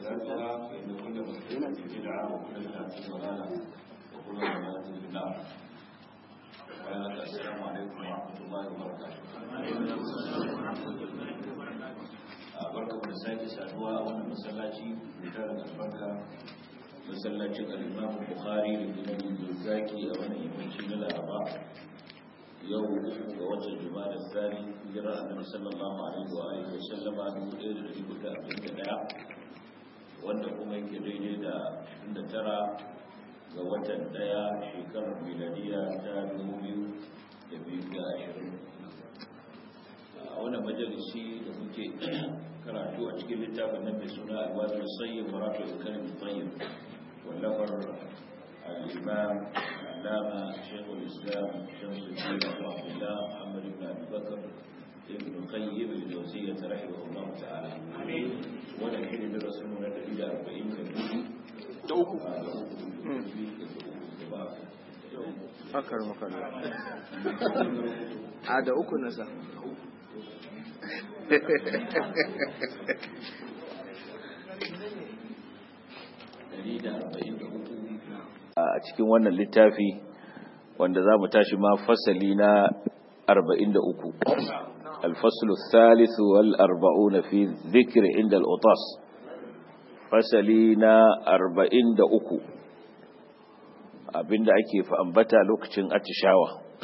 محدثاتها فإن كل محدثة بدعة وكل بدعة ضلالة وكل ضلالة في النار. السلام عليكم ورحمة الله وبركاته. barkamu da sake saduwa a wannan masallaci da tarin albarka, masallacin al-Imam Bukhari da Imam Zaki a wannan yammaci na Laraba. Yau ga watan Jumada Thani, hijira Annabi sallallahu alaihi wa alihi wa sallama 1441, wanda kuma yake daidai da 29 ga watan 1 shekarar miladiya ta 2020. A wannan majalisi da muke karatu a cikin littafin nan mai suna Al-Wabil Sayyid wa Rafi'ul Kalim Tayyib, wallafar al-Imam Allama Shaykhul Islam Shamsuddin Abu Abdullah Muhammad ibn Abi Bakr ibn Qayyim al-Jawziyyah rahimahullah ta'ala. Wannan shi ne darasin mu na 143 akar makalla a da uku nasa a cikin wannan littafi wanda za mu tashi ma fasali na 43 الفصل الثالث والأربعون في ذكر عند الأطاس فسلينا 43 abinda ake ambata lokacin atishawa.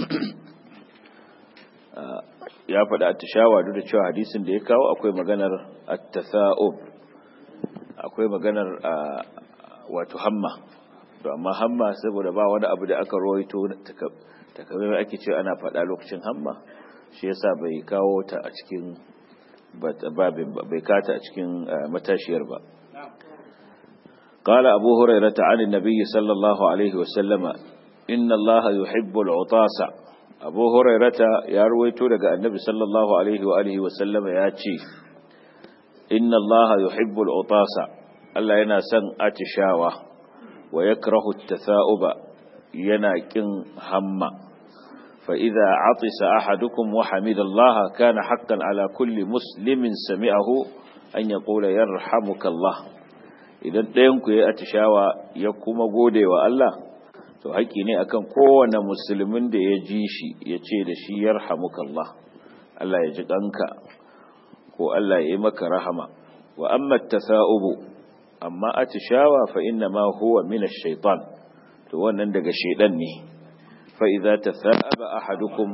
Ya faɗa atishawa duk da cewa hadisin da ya kawo akwai maganar at-tasa'ub, akwai maganar wato hamma. To amma hamma saboda ba wani abu da aka rawaito takamaiman ake cewa ana faɗa lokacin hamma, shi yasa bai kawo ta a cikin babin, bai kata a cikin matashiyar ba. قال أبو هريرة عن النبي صلى الله عليه وسلم إن الله يحب العطاس. أبو هريرة يروي لك النبي صلى الله عليه وآله وسلم ياتي إن الله يحب العطاس، ألا ينسن أتشاوى، ويكره التثاؤب يناكن هم. فإذا عطس أحدكم وحمد الله كان حقا على كل مسلم سمعه أن يقول يرحمك الله. Idan ɗayanku ya atishawa ya kuma gode wa Allah, to haƙi ne akan kowane musulmin da ya ji shi ya ce da shi yarhamukallah, Allah ya ji ɗanka ko Allah ya yi maka rahama. Wa amma tasa'ubu, amma atishawa fa inna ma huwa min ash-shaytan, to wannan daga shaydan ne. Fa idza tasa'aba ahadukum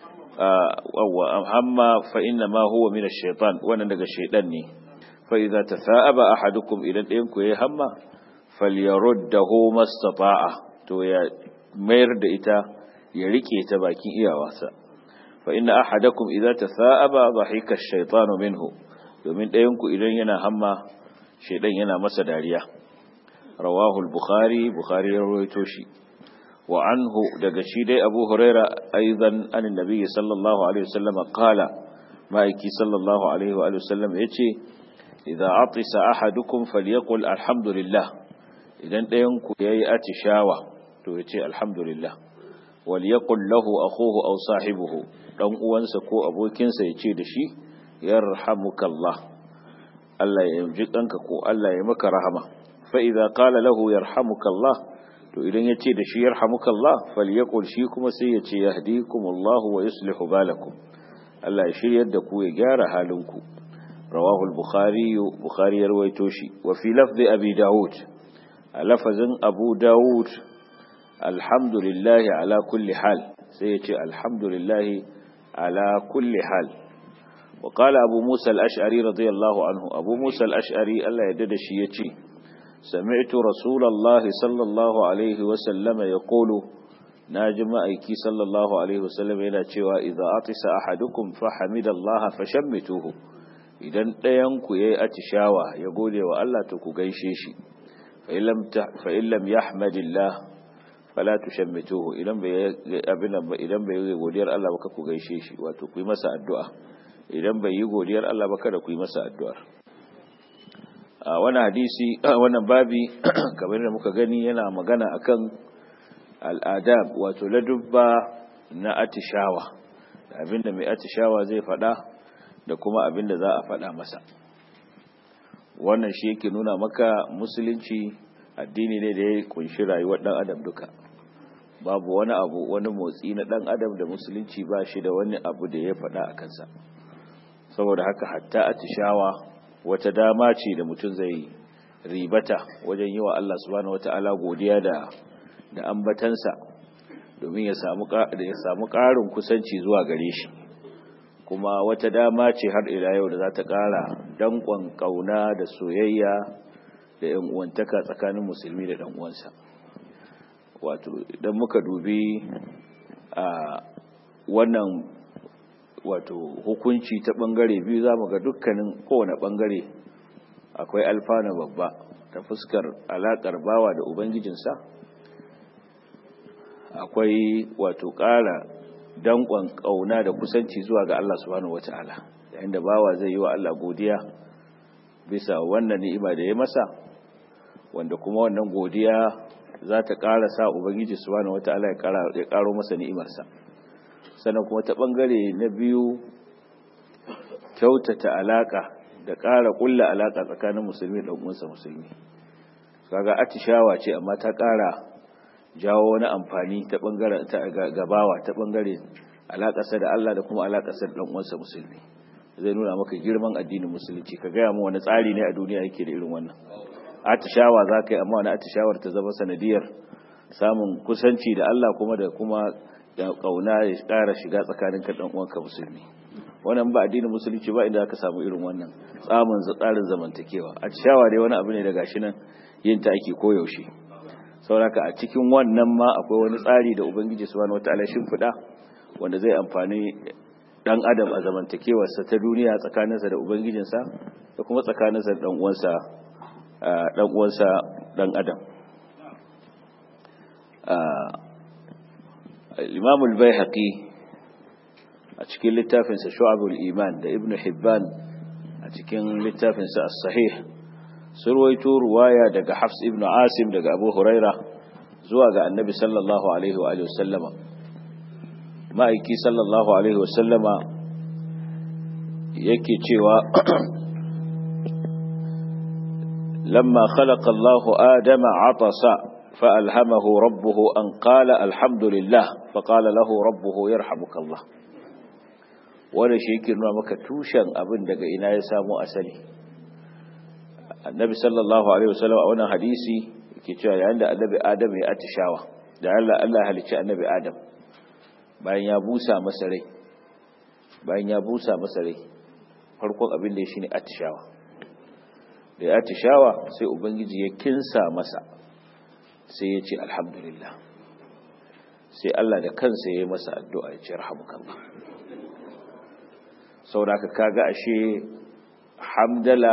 amma fa inna ma huwa min ash-shaytan, wannan daga shaydan ne. فإذا تثاءب أحدكم إلى الإنك يهمّ فليرده ما استطاع، تو يا ميرد إتا يريكي تباكي إيواسا. فإن أحدكم إذا تثاءب ضحك الشيطان منه، ومن إنك إلى ينا هم شيطان ينا مسداريا. رواه بخاري رويتوشي. وعنه دقشيد أبو هريرة أيضا عن النبي صلى الله عليه وسلم قال ما إكي صلى الله عليه وآله وسلم يتي إذا عطس أحدكم فليقل الحمد لله. إذن دينكو يأي أتشاوى تويتي الحمد لله. وليقل له أخوه أو صاحبه لن أنسكو أبوكين سيتي دشي يرحمك الله، ألا يمجد أنككو ألا يمك رحمة. فإذا قال له يرحمك الله، تو إذن يتي دشي يرحمك الله فليقل شيكم سيتي يهديكم الله ويصلح بالكم، ألا يشير يدكو يجار حالكم. رواه البخاري يروي توشي. وفي لفظ أبي داود، لفظ أبو داود الحمد لله على كل حال، سيتي الحمد لله على كل حال. وقال أبو موسى الأشعري رضي الله عنه، أبو موسى الأشعري ألا يدد شيتي سمعت رسول الله صلى الله عليه وسلم يقول، ناجم أيكي صلى الله عليه وسلم إلى تشوى إذا أطس أحدكم فحمد الله فشمتوه. Idan ɗayanku ya yi atishawa ya gode wa Allah, to ku gaishe shi. fa'illam ya hamadillah fala tushammituhu, idan bai yi godiyar Allah baka ku gaishe shi, wato ku yi masa addu'a. Idan bai yi godiyar Allah baka da ku yi masa addu'ar. Wannan hadisi, wannan babi kamar da muka gani yana magana akan al'adab, wato ladubba na atishawa, abinda mai atishawa zai faɗa da kuma abinda za a faɗa masa. wannan shi yake nuna maka musulunci addini ne da ya kunshi rayuwar dan adam duka. Babu wani abu, wani motsi na dan adam da musulunci ba shi da wani abu da ya faɗa a kansa. Saboda haka hatta atishawa wata dama ce da mutum zai ribata wajen yi wa Allah subhanahu wata'ala godiya da ambatansa, domin ya samu ƙarin kusanci zuwa gare shi. Kuma wata dama ce har ila yau da za ta ƙara danƙon ƙauna da soyayya da ‘yan uwantaka tsakanin musulmi da ɗan uwansa. Wato idan muka dubi a wannan wato hukunci ta ɓangare biyu, za mu ga dukkanin kowane ɓangare akwai alfana babba ta fuskar alaƙar bawa da ubangijinsa. Akwai wato ƙara danƙon ƙauna da kusanci zuwa ga Allah subhanahu wata'ala, yayin da bawa zai yi wa Allah godiya bisa wannan ni'ima da ya masa, wanda kuma wannan godiya za ta ƙara sa ubangiji subhanahu wata'ala ya ƙaro masa ni'imarsa. Sannan kuma ta ɓangare na biyu, kyautata alaƙa da ƙara ƙulla alaƙa tsakanin musulmi da uwansa musulmi. Kaga atishawa ce, amma ta ƙara jawo wani amfani ta ɓangaren gabawa ta ɓangare alaƙarsa da Allah da kuma alaƙarsa da uwansa musulmi. Zai nuna maka girman addinin musulunci. Ka gaya mu wani tsari ne a duniya yake da irin wannan? Atishawa za ka yi, amma wani atishawar ta zama sanadiyar samun kusanci da Allah kuma da ƙauna ya ƙara shiga tsakanin ka ɗan uwanka musulmi. Wannan ba addinin musulunci ba inda aka samu irin wannan tsarin zamantakewa. Atishawa dai wani abu ne da gashi nan yin ta ake koyaushe. Sauraka a cikin wannan ma akwai wani tsari da ubangiji subhanahu wataala shimfiɗa wanda zai amfani dan adam a zamantakewarsa ta duniya tsakaninsa da ubangijinsa da kuma tsakaninsa da dan uwansa dan adam. Imam al-Baihaqi a cikin littafinsa Shu'abul Iman da Ibn Hibban a cikin littafinsa As-Sahih surwaito ruwaya daga Hafs ibn Asim daga Abu Huraira zuwa ga Annabi sallallahu alaihi wa sallama. Ma'aiki sallallahu alaihi wa sallama yake cewa lamma khalaqa Allahu Adama 'atasa fa'alhamahu rabbuhu an qala alhamdulillah faqala lahu rabbuhu yarhamukallah. Wanda shi yake nuna maka tushen abin daga ina ya samu asali. Annabi sallallahu alaihi wasallam a wannan hadisi yake cewa yayin da Annabi Adam ya atishawa, da Allah halicci Annabi Adam bayan ya busa masa rai, farkon abin da ya shine atishawa. Da ya atishawa sai ubangiji ya kinsa masa, sai ya ce alhamdulillah. Sai Allah da kansa ya yi masa addu'a ya ce rahmukallah. Saboda kaga ashe hamdala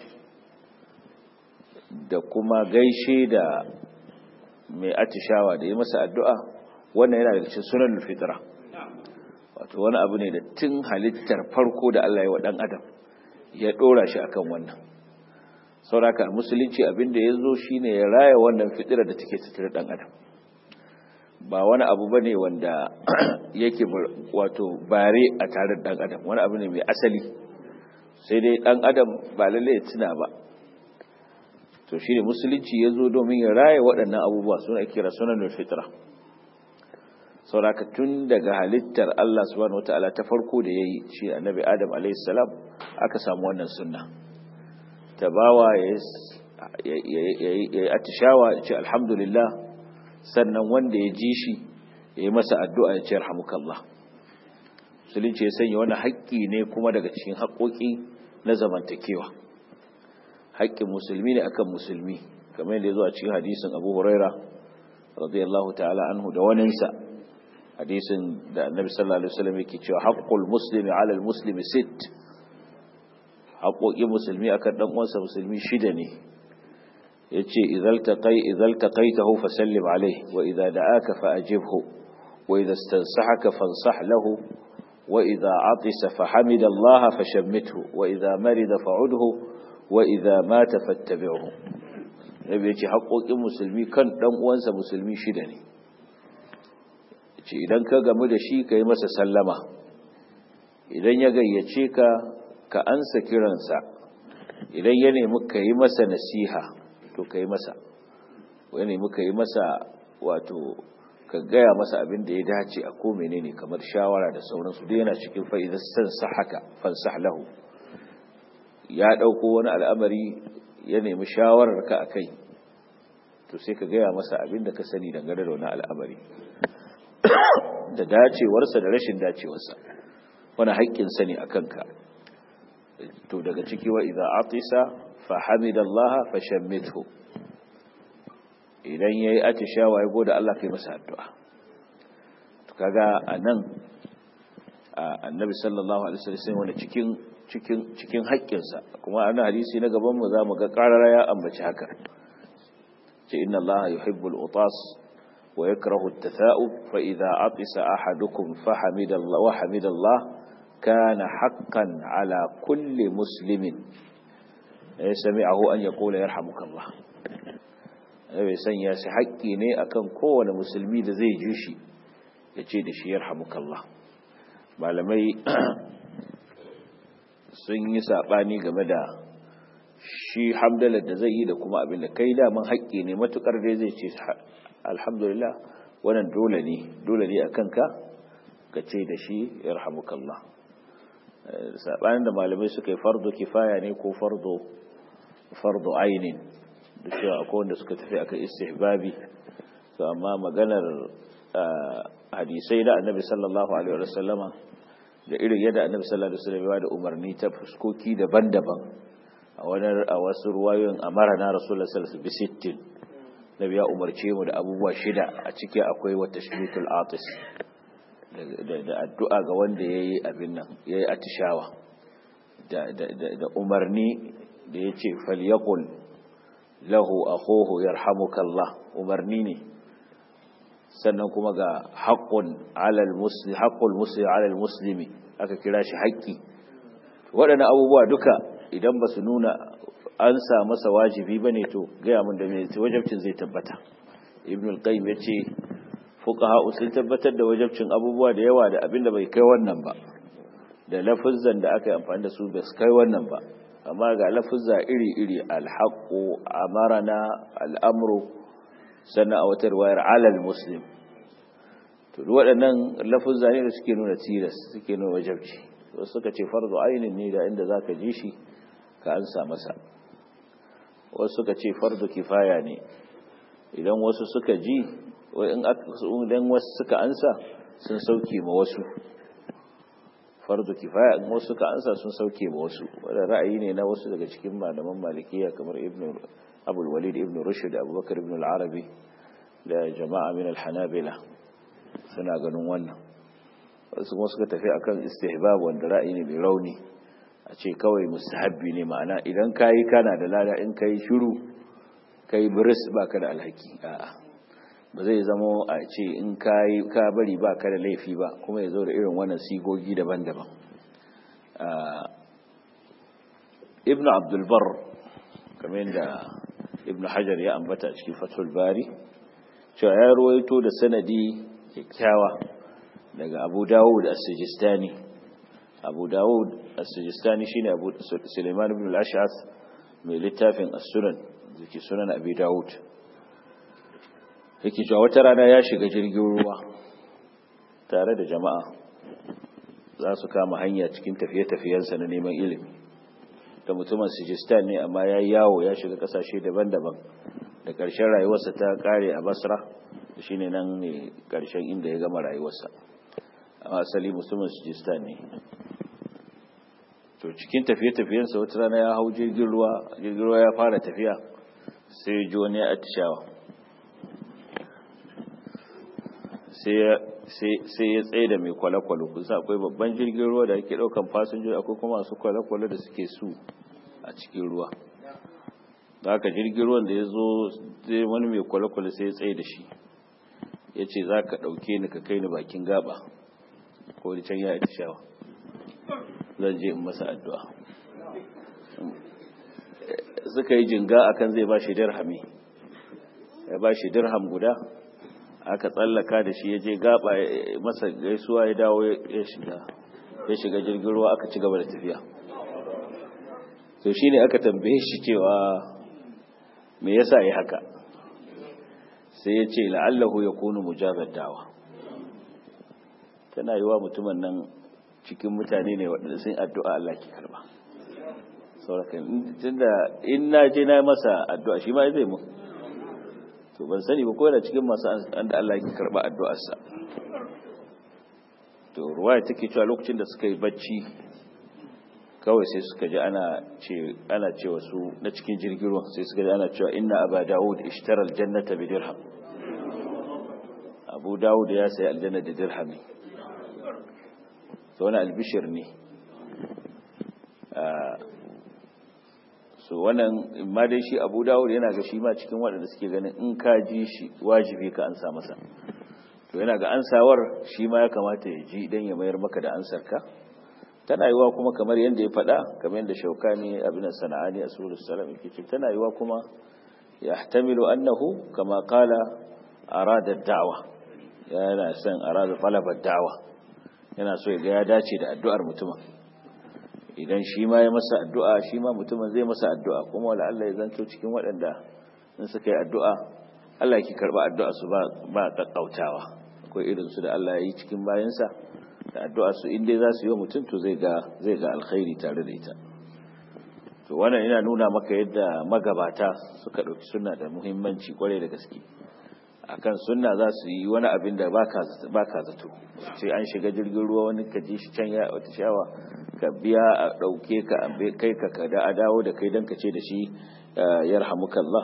da kuma gaishe da mai atishawa da yi masa addu'a, wannan yana daga cikin sunan fitra. Wato wani abu ne da tun halittar farko da Allah ya wa ɗan adam ya ɗora shi akan wannan. Sauraka musulunci abin da ya zo shi ne ya raya wannan fitira da take tattare ɗan adam. Ba wani abu ba ne wanda yake wato bare a tare ɗan adam, wani abu ne mai asali, sai dai ɗan adam ba lalle ya tuna ba. To shi ne musulunci ya zo domin ya raya waɗannan abubuwa, suna kira sunan fitra. Sauraka tun daga halittar Allah subhanahu wata'ala ta farko da ya yi shi annabi Adam a.s. aka samu wannan sunna ta bawa ya yi atishawa ya ce alhamdulillah, sannan wanda ya ji shi ya yi masa addu'a ya ce rahmukallah. Musulunci ya sanya wani haƙƙi ne kuma daga cikin haƙƙoƙi na zamantakewa. Haƙƙin musulmi ne akan musulmi, kamar yadda ya zo a cikin hadisin Abu Huraira radiyallahu ta'ala anhu da waninsa. Hadisin da Annabi sallallahu alaihi wasallam yake cewa haqqul muslimi 'ala al-muslimi sitt. Haƙoƙin musulmi akan dan uwansa musulmi shida ne. Yace idhal taqaitahu fasallim alayhi wa idha da'aka fa'ajibhu wa idha istansahaka fansah lahu wa idha 'atisa fahamida Allah fashammithu wa idha marida fa'udhu wa idha mata fattabi'hu. Nabi yace haƙoƙin musulmi kan dan uwansa musulmi shida ne. Ce idan ka gamu da shi ka yi masa sallama, idan ya gayyace ka ka ansa kiransa, idan ya nemi ka yi masa nasiha to ka yi masa, ya nemi ka yi masa wato ka gaya masa abin da ya dace a ko menene kamar shawara da sauransu duk yana cikin fa'idar sansa haka fansah lahu. Ya dauko wani al'amari ya nemi shawarar ka akai to sai ka gaya masa abin da ka sani dangane da wani al'amari da dacewarsa da rashin dacewarsa, wani haƙƙin sani akan ka. To daga ciki wa idza atisa fa hamidallaha fashammithu, idan yayi atishawa ya gode Allah kai masa addu'a. To kaga anan annabi sallallahu alaihi wasallam wanda cikin haƙƙinsa, kuma ana hadisi na gaban mu zamu ga qarara ya ambaci haka, ce inna Allah yuhibbul utas wa yakrahu at-tatha'ub fa idza atisa ahadukum fa hamidallaha wa hamidallah kana haqqan ala kulli muslimin sami'ahu an yaqula yarhamukallah. bai sanya shi haƙƙi ne akan kowane musulmi da zai ji shi ya ce da shi yarhamukallah. Malamai sun yi saɓani game da shi hamdalar da zai yi da kuma abin da kai daman haƙƙi ne, matuƙar dai zai ce alhamdulillah wannan dole ne a kanka ka ce da shi yarhamukallah. Saɓanin da malamai suka yi fardu kifaya ne ko fardu ainin, da cewa akwai wanda suka tafi akan istihbabi. To amma maganar hadisai da annabi sallallahu alaihi wasallama da irin yadda annabi sallallahu alaihi wasallam ya da umarni ta fuskoki daban-daban, a wasu ruwayoyin amarna rasulullahi sallallahu alaihi wasallam bi 60, nabi ya umarce mu da abubuwa 6, a ciki akwai wa tashmitul atis, da addu'a ga wanda yayi abin nan, yayi atishawa, da umarni da yace falyaqul lahu akhuhu yarhamukallah, umarni ne. Sannan kuma ga haqqul muslim ala muslimi, aka kira shi haƙƙi. Waɗannan abubuwa duka idan ba su nuna an sa masa wajibi bane to gaya mun da me wajibcin zai tabbata. Ibn al-Qayyim yace fuqaha sun tabbatar da wajibcin abubuwa da yawa da abinda bai kai wannan ba, da lafuzzan da aka yi amfani da su ba su kai wannan ba, amma ga lafuzza iri-iri, alhaƙo, amarana, al'amuru, sannan a wata ruwayar alal muslim. To waɗannan lafuzza ne da suke nuna tilas, suke nuna wajabci. Wasu suka ce farzu ainin ne da inda za ka ji shi ka ansa masa, wasu suka ce farzu kifaya ne, idan wasu suka ji, idan wasu suka ansa sun sauke ma wasu. Fardu kifaya in wasu ka ansa sun sauke ba wasu. Wannan ra'ayi ne na wasu daga cikin malaman malikiya kamar Abul Walid ibn Rushd, Abubakar ibn al-Arabi da jama'a min al-Hanabila suna ganin wannan. Wasu kuma suka tafi akan istihbab, wanda ra'ayi ne mai rauni, a ce kawai mustahabbi ne, ma'ana idan kai kana da lada, in kai shiru kai biris baka da alhaki. A'a, ba zai zama a ce in ka bari ba ka da laifi ba, kuma ya zo da irin wannan sigogi daban-daban. Ibn Abdulbar, kamar yadda Ibn Hajar ya ambata cikin Fathul Bari, cewa ya ruwaito da sanadi kyakkyawa daga Abu Dawud as-Sijistani. Abu Dawud as-Sijistani shine Abu Sulaiman ibn al-Ash'ath mai littafin as-Sunan, zaki Sunan Abi Dawud. Yake cewa wata rana ya shiga jirgin ruwa tare da jama'a, za su kama hanya cikin tafiye-tafiyensa na neman ilimi. Da mutumin Sijistan ne, amma ya yi yawo, ya shiga kasashe daban-daban, da ƙarshen rayuwarsa ta ƙare a Basra, shi ne nan ne ƙarshen inda ya gama rayuwarsa. Amma asali mutumin Sijistan ne. To cikin tafiye-tafiyensa wata rana ya hau jirgin ruwa ya fara tafiya, sai ji wani ya atishawa. Sai ya tsaye da mai kwale-kwale. Kusa akwai babban jirgin ruwa da ake daukan fasinjoji, akwai kuma masu kwale-kwale da suke su a cikin ruwa. Da haka jirgin ruwan da ya zo, sai wani mai kwale-kwale sai ya tsaye da shi, ya ce za ka ɗauke ni ka kai ni bakin gaba, ko da can ya yi tashawa, zan je in masa addu'a. Suka yi jinga akan zai ba shi dirhami, ya ba shi dirham guda, aka tsallaka da shi, ya je gaba masa gaisuwa, ya dawo ya shiga jirgin ruwa, aka ci gaba da tafiya. to shine aka tambaye shi cewa me yasa yi haka, sai ya ce la'allahu yakunu mujabad da'wa, tana yiwa mutumin nan cikin mutane ne waɗanda sun addu'a Allah ke karba, saboda tunda in na je na masa addu'a shi ma zai mu, to ban sani ba ko yana cikin masu da Allah ke karba addu'arsa. To ruwaya take cewa lokacin da suka yi bacci kawai sai suka ji ana cewa su na cikin jirgin ruwan sai suka ji ana cewa inna aba dawud ishtara aljannata bi dirham, abu dawud ya sayi aljanna da dirhami, to wani albishir ne. So wannan ma dai shi abu dawud yana ga shi ma cikin waɗanda suke ganin in ka ji shi wajibi ka ansa masa, to yana ga ansawar shi ma ya kamata ya ji dan ya mayar maka da ansarka. Tana yiwa kuma kamar yadda ya faɗa, kamar yadda Shaukani abin Sana'ani a Sulul Salam yake ce, tana yiwa kuma yahtamilu annahu kama qala arada ad-da'wa, yana son arada talaba ad-da'wa, yana so ya ga ya dace da addu'ar mutumin. Idan shi ma ya masa addu'a, shi ma mutumin zai masa addu'a, kuma wala Allah ya zanto cikin waɗanda in suka yi addu'a Allah yake karba addu'a su ba kakkautawa. Akwai irin su da Allah ya yi cikin bayansa da addu'a su inda za su yi wa mutum to zai ga alkhairi tare da ita. To wannan ina nuna maka yadda magabata suka ɗauki sunna da muhimmanci kwarai da gaske. Akan sunna za su yi wani abin da baka zato, sai an shiga jirgin ruwa wani ka ji shi can ya wata shawa ka biya a ɗauke ka kai ka da a dawo da kai don ka ce da shi yarhamukallah.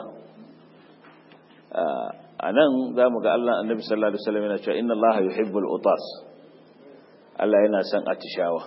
A nan za mu ga Allah annabi sallallahu alaihi wasallam yana cewa inna Allah yuhibbul utas, Allah yana son atishawa.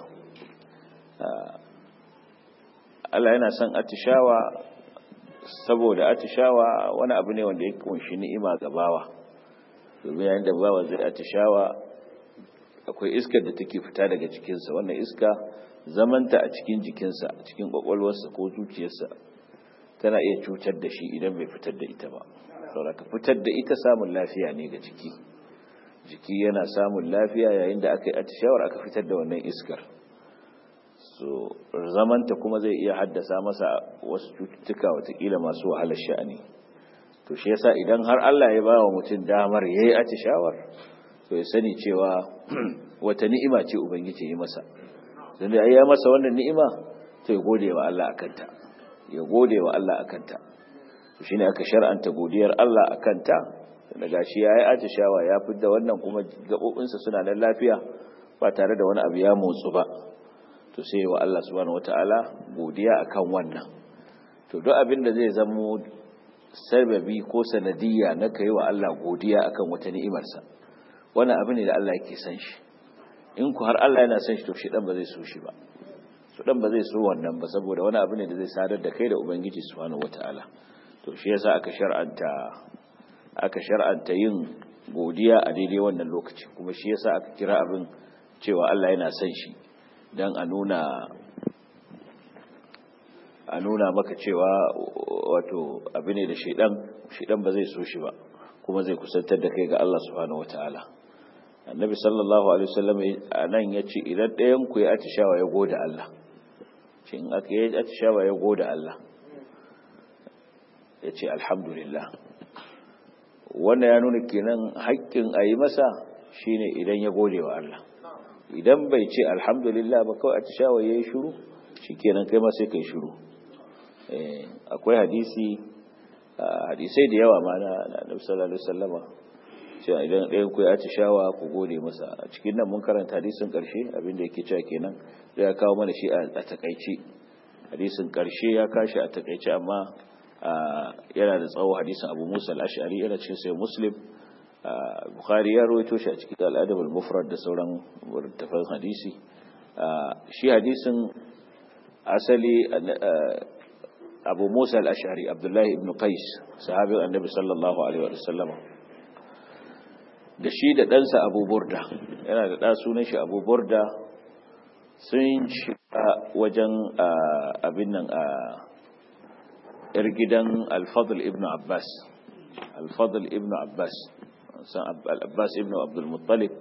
Allah yana son atishawa saboda atishawa wani abu ne wanda ya kunshi ni'ima ga bawa, domin yayin da bawa zai atishawa akwai iskar da take fita daga jikinsa, wannan iska zamanta a cikin jikinsa, a cikin kwakwalwarsa ko zuciyarsa tana iya cutar da shi idan bai fitar da ita ba. saboda ka fitar da ita samun lafiya ne ga jiki yana samun lafiya yayin da aka yi atishawar aka fitar da wannan iskar. So zamanta kuma zai iya haddasa masa wasu cututtuka watakila masu wahalar sha'ani. To shi yasa idan har Allah ya ba wa mutum damar yayi atishawar, to ya sani cewa wata ni'ima ce ubangiji ya yi masa. Dan da ya masa wannan ni'ima, to ya gode wa Allah akanta. To shine aka shar'anta godiyar Allah akanta. Daga shi yayi atishawa ya fidda wannan kuma gabobinsa suna da lafiya ba tare da wani abu ya motsu ba, to sai wa Allah subhanahu wataala godiya akan wannan. To duk abin da zai zamo sababi ko sanadiyya na kai wa Allah godiya akan wata ni'imarsa, wannan abu ne da Allah yake san shi. In ku har Allah yana san shi, to shi dan ba zai so shi ba, so dan ba zai so wannan ba, saboda wani abu ne da zai sadar da kai da ubangiji subhanahu wataala. To shi yasa aka shar'anta yin godiya a daidai wannan lokaci, kuma shi yasa aka kira abin cewa Allah yana son shi, dan a nuna maka cewa wato abu ne da shedan ba zai so shi ba, kuma zai kusantar da kai ga Allah subhanahu wataala. Annabi sallallahu alaihi wasallam anan yace idan ɗayan ku ya atishawa ya gode Allah, shin aka yi atishawa ya gode Allah, yace alhamdulillah. Wannan ya nuna kenan haƙƙin a yi masa shine idan ya gode wa Allah. Idan bai ce alhamdulillah ba, kawai atishawa ya yi shiru, shi kenan kai ma sai kai shiru. Akwai hadisai da yawa ma na Annabi sallallahu alaihi wasallama cewa idan ɗayan ku ya atishawa ku gode masa. A cikin nan mun karanta hadisin ƙarshe, abinda yake cewa kenan da ya kawo mana shi a takaice. Hadisin ƙarshe ya kashi a takaice, amma yana da tsawo. Hadisin Abu Musa al-Ash'ari yana cikin Sahih Muslim. Bukhari ya rawaito shi a cikin Al-Adab al-Mufrad da sauran littafan hadisi. Shi hadisin asali Abu Musa al-Ash'ari, Abdullah ibn Qais, sahabin Annabi sallallahu alaihi wa sallam, da shi da ɗansa Abu Burda, yana da ɗa sunan shi Abu Burda, sun shiga wajen abin nan ‘yar gidan Al-Fadl ibn Abbas. Al-Fadl ibn Abbas, san Al-Abbas ibn Abdul Muttalib,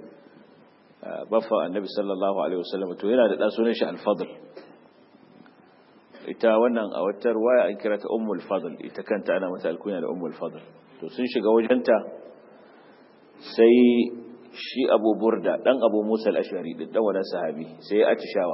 baffa Annabi sallallahu alaihi wasallam, to yana da ɗan sunan shi Al-Fadl. ita wannan a wata ruwaya an kira ta ummul fadl, ita kanta ana mata alkunya da ummul fadl. To sun shiga wajenta sai shi Abu Burda dan Abu Musa al-Ash'ari din dan wannan sahabi sai ya atishawa,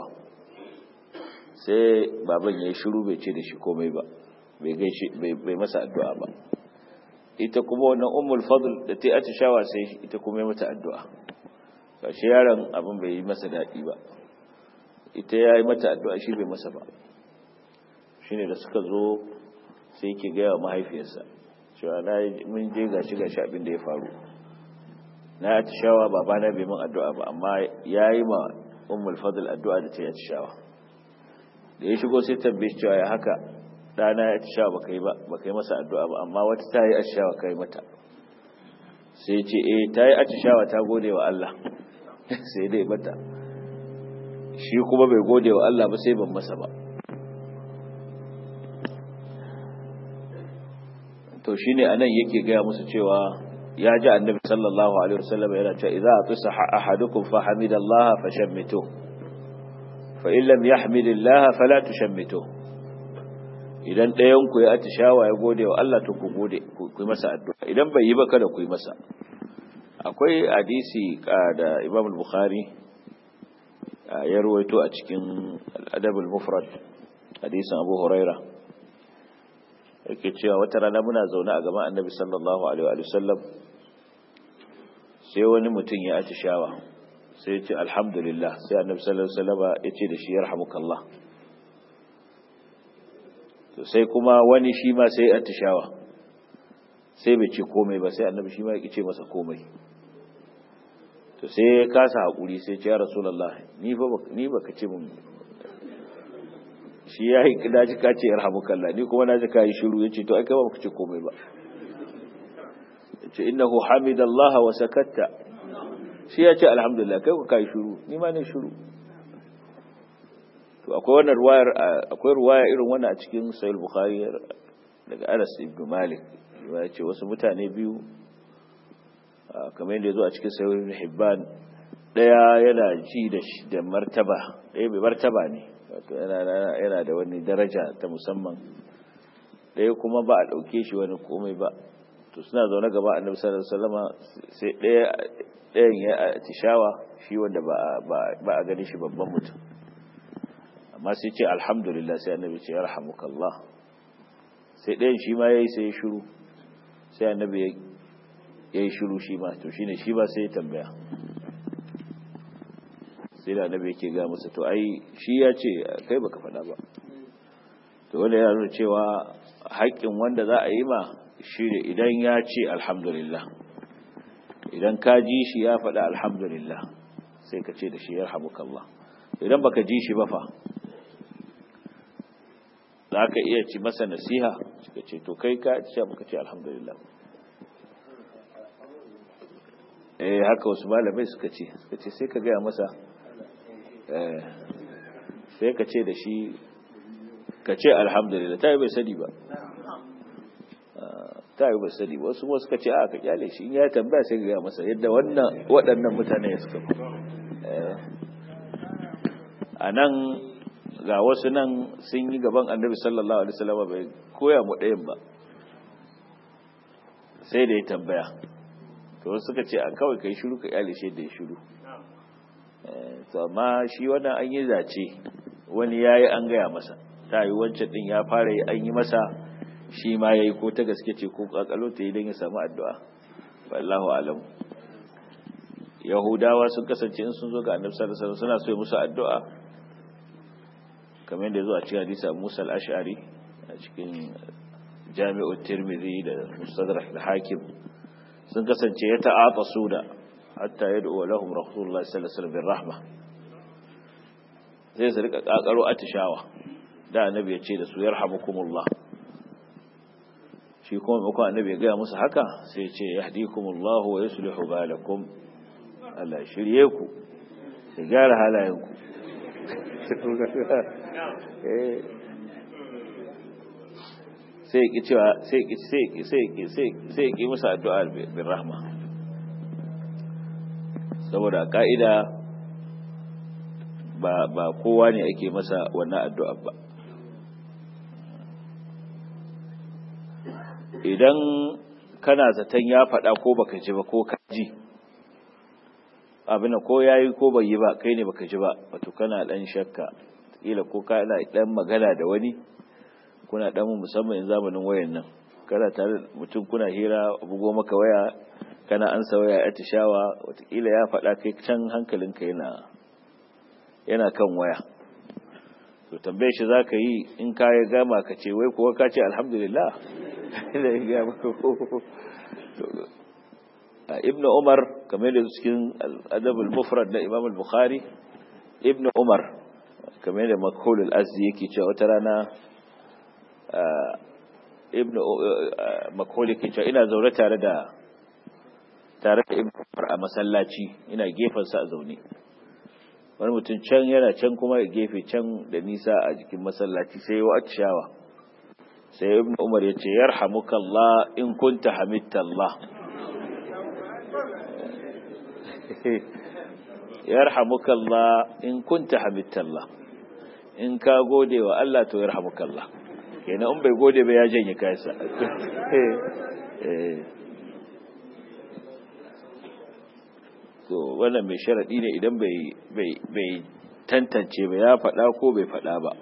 sai baban yayi shiru bai ce da shi komai ba, bai gaishe bai masa addu'a ba. Ita kuma wannan ummul fadl da ta atishawa sai ita kuma ya mata addu'a. Kashi yaron abin bai yi masa dadi ba, ita yayi mata addu'a shi bai masa ba. Shine da suka zo sai yake ga mahaifiyarsa cewa mun je gashi abin da ya faru, na atishawa babana bai min addu'a ba, amma yayi ma ummul fadl addu'a da ta yi atishawa. Da ya shigo sai tambaye shi cewa ya haka dana ya atishawa baka yi masa addu'a ba, amma wata ta yi atishawa kai mata. Sai ce ta yi atishawa ta gode wa Allah sai dai mata, shi kuma bai gode wa Allah ba sai ban masa ba. To shine anan yake gaya musu cewa ya ji annabi sallallahu alaihi wasallam yana cewa idza atisa ahadukum fa hamidallaha fashammitu fa in lam yahmidillah fala tushammitu. Idan ɗayan ku ya atishawa ya gode wa Allah to ku gode, ku yi masa addu'a. Idan bai yi ba kada ku yi masa. Akwai hadisi da Imam al-Bukhari ya rawaito a cikin al-Adab al-Mufrad, hadisin Abu Huraira yake cewa wata rana muna zaune a gaban Annabi sallallahu alaihi wa sallam, sai wani mutum ya atishawa sai ya ce alhamdulillah, sai Annabi sallallahu alaihi wa sallam ya ce da shi yarhamukallah. To sai kuma wani shi ma sai ya atishawa sai bai ce komai ba, sai Annabi shi ma ya ce masa komai. To sai ya kasa hakuri sai ya ce ya Rasulullah ni baka ce mun, shi ya yi daji ka ce yarhamukallah, ni kuma na ji ka yi shiru. Ya ce to ai kai ba ka ce komai ba. Ya ce innahu hamidallaha wa sakatta, shi ya ce alhamdulillah kai ka yi shiru, ni ma ne shiru. To akwai wannan ruwayar, akwai ruwaya irin wannan a cikin Sahih Bukhari daga Anas ibn Malik, ya ce wasu mutane biyu kamar yadda ya zo a cikin Sahih Ibn Hibban, daya yana ji da martaba, daya bai martaba ne, wato yana da wani daraja ta musamman, ɗaya kuma ba a ɗauke shi wani komai ba. To suna zaune gaba Annabi sallallahu alaihi wasallam, sai ɗayan ya atishawa, shi wanda ba a gani shi babban mutum, amma sai ce alhamdulillah, sai Annabi ce yarhamukallah. Sai ɗayan shi ma yayi sai ya shiru, sai Annabi yayi shiru shi ma. To shine shi ba sai ya tambaya, sai da Annabi yake ga masa to ai shi ya ce kai baka faɗa ba. To wanda ya nuna cewa haƙƙin wanda za a yi ma shi ne idan ya ce alhamdulillah, idan ka ji shi ya faɗa alhamdulillah sai ka ce da shi yarhamukallah. Idan baka ji shi ba fa, za ka iya ci masa nasiha ka ce to kai ka ce baka ce alhamdulillah. Haka wasu malamai suka ce sai ka gaya masa, sai ka ce da shi ka ce alhamdulillah. Ta yi bai sani ba, ta yi bai sani ba. Wasu suka ce a ka kyale shi, in ya tambaya sai ka gaya masa yadda waɗannan mutane ya suka. A nan ga wasu nan sun yi gaban Annabi sallallahu alaihi wasallam bai koya mu ɗayan ba, sai da ya tambaya. To wasu suka ce a kawai kai shiru ka kyale shi da ya shiru. To amma shi wannan an yi zace, wani yayi an gaya masa, ta yi wancan din ya fara yi an yi masa, shi ma yayi ko ta gaske ce ko kakalo ta yi don ya samu addu'a, wallahu alam. Yahudawa sun kasance in sun zo ga Annabi sallallahu alaihi wasallam suna so ya musu addu'a, kamar yadda ya zo a cikin hadisi Abu Musa al-Ash'ari a cikin Jami'ut Tirmidhi da Mustadrak al-Hakim, sun kasance ya ta'atasu da hatta yad'u lahum Rasulullah sallallahu alaihi wasallam bir rahma, sai su rika kakaro atishawa da Annabi ya ce da su yarhamukumullah. Shi kuma maimakon Annabi ya gaya musu haka sai ya ce yahdikumullahu wa yuslihu balakum, Allah shirye ku ya gyara halayenku. Sai ki cewa sai ki musu addu'a bin rahma, saboda ka'ida ba kowa ne ake masa wannan addu'a ba. idan kana zaton ya faɗa ko baka ji ba ko ka ji abin ko yayi ko bai yi ba kai ne baka ji ba wato kana dan shakka kila ko kana dan magana da wani kuna dan musamman in zamanin wayan nan kana tare mutum kuna hira bugo maka waya kana ansa waya atishawa watakila ya faɗa kai can hankalinka yana kan waya to tambaye shi zaka yi in ka ya gama ka ce wai kuwa ka ce alhamdulillah ibnu umar kamar da cikin adab al-mufrad na imam al-bukhari ibnu umar kamar da makhul al-azdi yake cewa wata rana ibnu makhul yake cewa ina zaune tare da ibnu umar a masallaci ina gefen sa a zaune wani mutum can yana can kuma ya gefe can da nisa a jikin masallaci sai ya atishawa sai ibnu umar ya ce yarhamukallah in kunta hamidtallah yarhamukallah in kunta hamidtallah in ka gode wa Allah to yarhamukallah kenan in bai gode ba ya janye kayansa to wannan mai sharadi ne idan bai tantance ba ya faɗa ko bai faɗa ba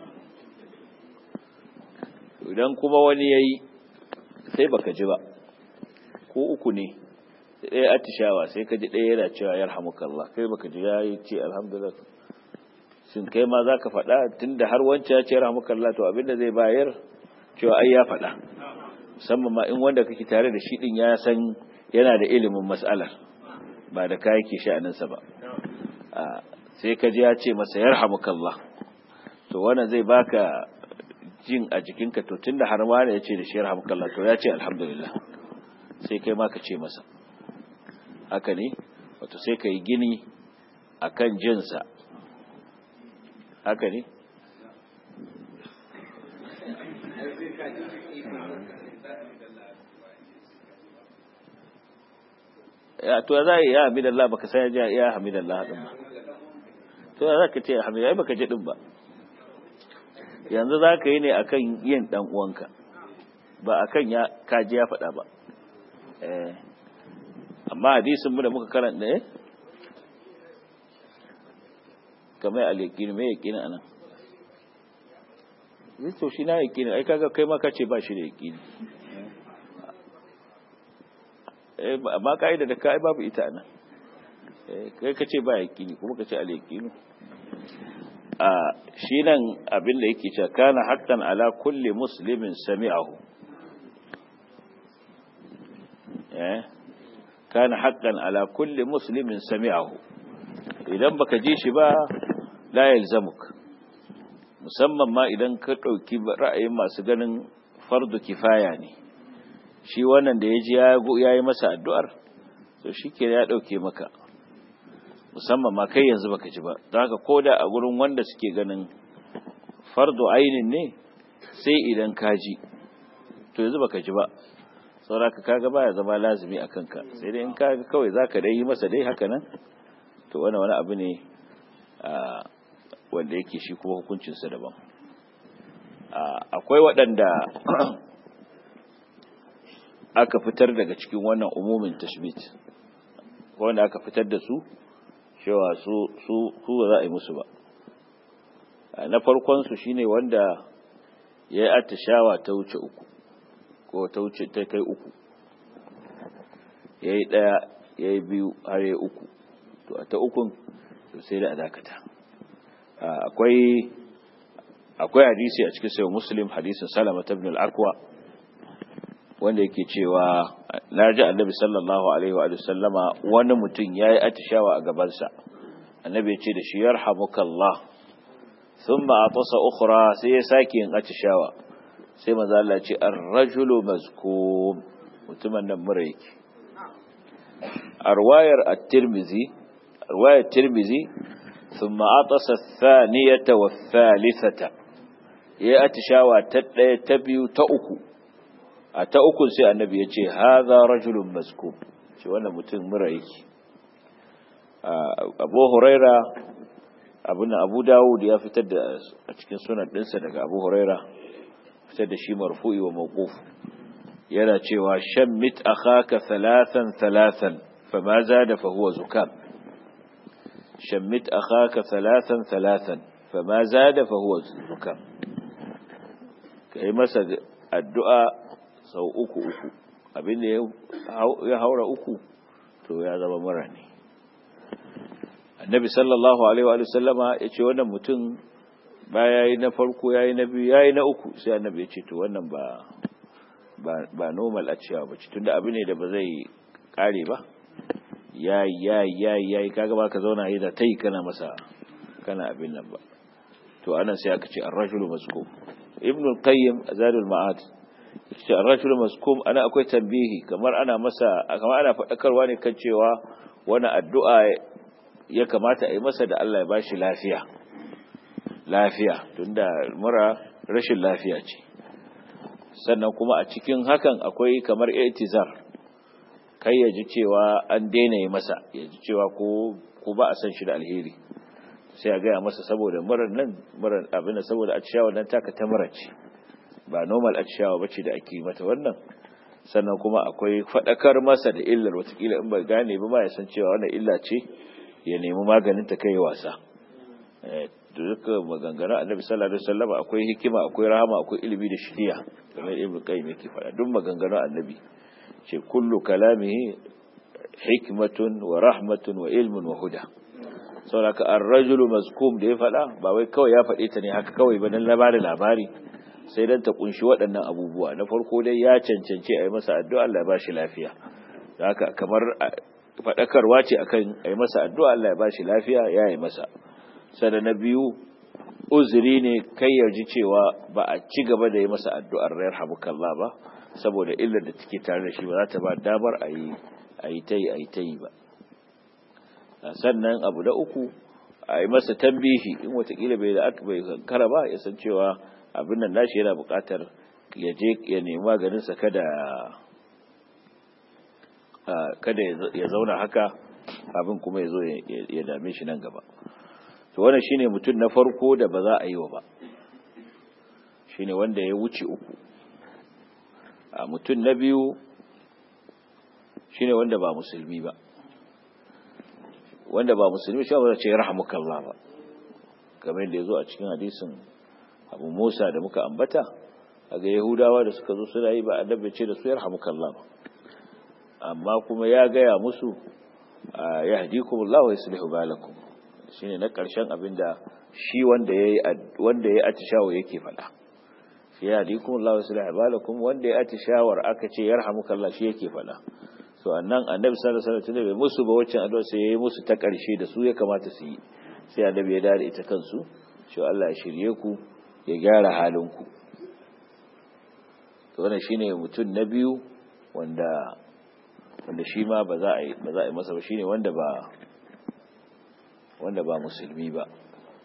idan kuma wani yayi sai baka ji ba ko uku ne ɗaya atishawa sai ka ji ɗaya yana cewa yarhamukallah kai baka ji yayi ce alhamdulillah shin kai ma zaka faɗa tunda har wancan ya ce yarhamukallah to abinda zai bayar cewa ai ya faɗa musamman ma in wanda kake tare da shi din ya san yana da ilimin mas'alar ba da kai yake sha'aninsa ba sai ka ji ya ce masa yarhamukallah to wannan zai baka jin a jikinka to tunda har ma ne ya ce da shi yarhamukallah to ya ce alhamdulillah sai kai ma ka ce masa haka ne wato sai ka yi gini akan jinsa haka ne ya to za ya hamidallah baka sai ya hamidallah din ba to za ka ce hamidallah baka ji din ba yanzu za ka yi ne akan yin dan uwanka ba akan ya kaji ya faɗa ba amma hadisin mu da muka karanta ne kamar al-yaqin me yaqin anan to shi na yaqin ai kaga kai ma kace ba shi da yaqin amma kaida da kai babu ita anan kai kace ba yaqini kuma kace al-yaqin shi nan abin da yake cewa kana haqqan ala kulli muslimin sami'ahu kana haqqan ala kulli muslimin sami'ahu idan baka ji shi ba la yalzamuk musamman ma idan ka dauki ra'ayin masu ganin fardu kifaya ne shi wannan da yaji yayi masa addu'ar to shike ya dauke maka musamman ma kai yanzu baka ji ba don haka koda a gurin wanda suke ganin fardu ainin ne sai idan ka ji to yanzu baka ji ba sauraka kaga baya zama lazimi a kanka sai dai in kaga kawai zaka dai yi masa dai haka nan to wannan wani abu ne wanda yake shi kuma hukuncin sa daban akwai waɗanda aka fitar daga cikin wannan umumin tashbit wanda aka fitar da su cewa su ba za a yi musu ba na farkon su shine wanda ya yi atishawa ta wuce uku ko ta wuce ta kai uku ya yi ɗaya ya yi biyu har ya uku to a ta ukun to sai da a dakata akwai hadisi a cikin sayo muslim hadisin salama ibn al-akwa wanda yake cewa na ji annabi sallallahu alaihi wa sallama wani mutum ya yi atishawa a gabansa annabi ya ce da shi yarhamukallah thumma atasa ukhra sai ya sake yin atishawa sai manzo Allah ce ar-rajulu mazkum mutumin nan mura yake arwayar tirmizi thumma atasa ath-thaniyata wath-thalithata ya atishawa ta daya ta biyu ta uku a ta uku sai annabi ya ce hadha rajulun mazkum shi wannan mutum mura yake Abu Huraira Abu Dawud ya fitar da a cikin sunan dinsa daga Abu Huraira fitar da shi marfu'i wa mawquf yana cewa shammit akhaka thalathan fama zada fa huwa zukam shammit akhaka thalathan fama zada fa huwa zukam kai masa addu'a sau uku abinda ya haura uku to ya zama mura ne. Annabi sallallahu alaihi wa sallama yace wannan mutum baya yi na farko yayi na biyu yayi na uku sai annabi yace to wannan ba normal a ciyawa ba tunda abu ne da ba zai kare ba yayi kaga ba ka zauna yi da tai kana abin nan ba. To anan sai aka ce ar-rajulu maskum. Ibn al-Qayyim Zadul Ma'ad yace ar-rajulu maskum ana akwai tambihi kamar ana fadakarwa ne kan cewa wani addu'a ya kamata a yi masa da Allah ya bashi lafiya tunda mura rashin lafiya ce. Sannan kuma a cikin hakan akwai kamar i'tizar kai ya ji cewa an daina yi masa ya ji cewa ko ba a san shi da alheri sai a gaya masa saboda murar abin da saboda atishawa nan taka ta mura ce ba normal atishawa bace da ake mata wannan. Sannan kuma akwai fadakar masa da illar watakila in bai gane ba ma ya san cewa wannan illa ce ya nemi maganin ta kai wasa. Duka maganganun Annabi sallallahu alaihi wasallam akwai hikima akwai rahama akwai ilimi da shiriya kamar Ibn Qayyim yake faɗa duk maganganun Annabi ce kullu kalamihi hikmatun wa rahmatun wa ilmun wa huda. Saboda ar-rajulu mazkum da ya faɗa ba wai kawai ya faɗe ta ne haka kawai ba dan labari sai dan ta kunshi waɗannan abubuwa. Na farko dai ya cancance a yi masa addu'a Allah ya bashi lafiya, haka kamar faɗakarwa ce akan a yi masa addu'a Allah ya bashi lafiya ya yi masa. Sannan na biyu uzuri ne kai ya ji cewa ba a ci gaba da yi masa addu'ar yarhamukallah ba saboda illar da take tare da shi ba za ta ba damar a yi ta yi ba. Sannan abu da uku a yi masa tambihi in watakila bai kankara ba ya san cewa abin nan nashi yana buƙatar ya je ya nemi maganinsa kada ya zauna haka abin kuma ya zo ya dame shi nan gaba. To wannan shine mutum na farko da ba za a yi wa ba, shine wanda ya wuce uku. A mutum na biyu shine wanda ba musulmi ba, wanda ba musulmi shi ba ce rahmukallah ba, kamar da ya zo a cikin hadisin Abu Musa da muka ambata ga Yahudawa da suka zo suna yi ba annabi ce da su yarhamukallah ba, amma kuma ya gaya musu yahdikumullahu wa yuslihu balakum, shine na karshen abinda shi wanda yayi atishawa yake faɗa. Shi yahdikumullahu wa yuslihu balakum, wanda ya atishawar aka ce yarhamukallah shi yake faɗa. So annan annabi sallallahu alaihi wasallam bai musu ba wacce addu'a sai yayi musu ta karshe da su ya kamata su yi, sai annabi ya dare ita kansu cewa Allah ya shirye ku ya gyara halinku. To wannan shine mutum na biyu wanda shi ma ba za a yi masa ba, shine wanda ba musulmi ba.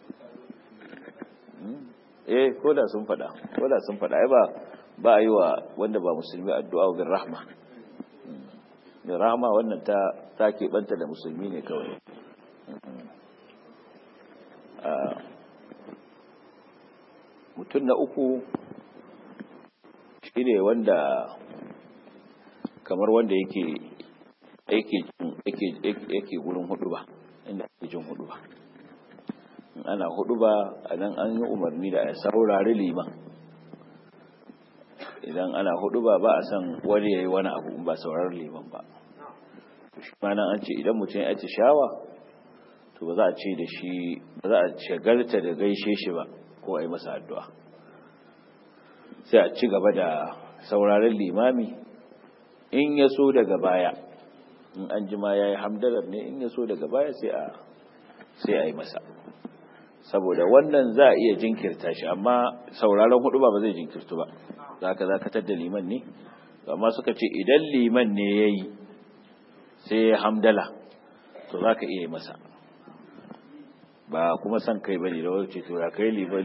Ko da sun fada ai ba a yi wa wanda ba musulmi addu'a bin rahma. Bin rahma wannan ta keɓanta da musulmi ne kawai. Mutum na uku shine wanda kamar wanda yake gurin huduba, inda ake jin huduba. Ana huduba a nan an yi umarni da a saurari liman. Idan ana huduba ba a san wani yayi wani abu in ba sauraron liman ba. Shi ma nan an ce idan mutum ya ci shawa to ba za a ce da shi ba za a shagalta da gaishe shi ba ko a yi masa addu'a, sai a ci gaba da sauraron limami. In ya so daga baya, in an jima ya yi hamdalar ne, in ya so daga baya sai a yi masa, saboda wannan za a iya jinkirta shi, amma sauraron hudu ba zai jinkirtu ba, za ka zakatar da liman ne. Amma suka ce idan liman ne ya yi sai ya hamdala to za ka iya yi masa, ba kuma san kai bane da wace to ya kai liman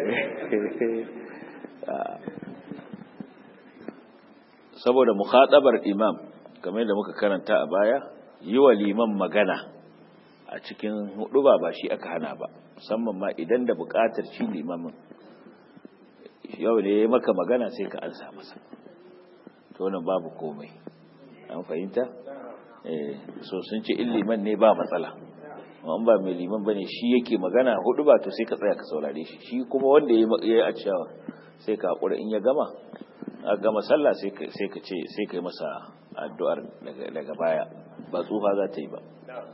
saboda mukhatabar imam kamar da muka karanta a baya, yi wa liman magana a cikin huduba ba shi aka hana ba, musamman ma idan da bukatar shi limamin yau ne ya maka magana sai ka ansa masa. to wannan babu komai, an fahimta. So sun ce in liman ne ba matsala, amma ba mai liman bane shi yake magana hudu ba, to sai ka tsaya ka saurare shi kuma wanda ya yi a cewa sai ka hakura in ya gama a gama sallah sai ka yi masa addu'ar daga baya, ba tsufa za ta yi ba.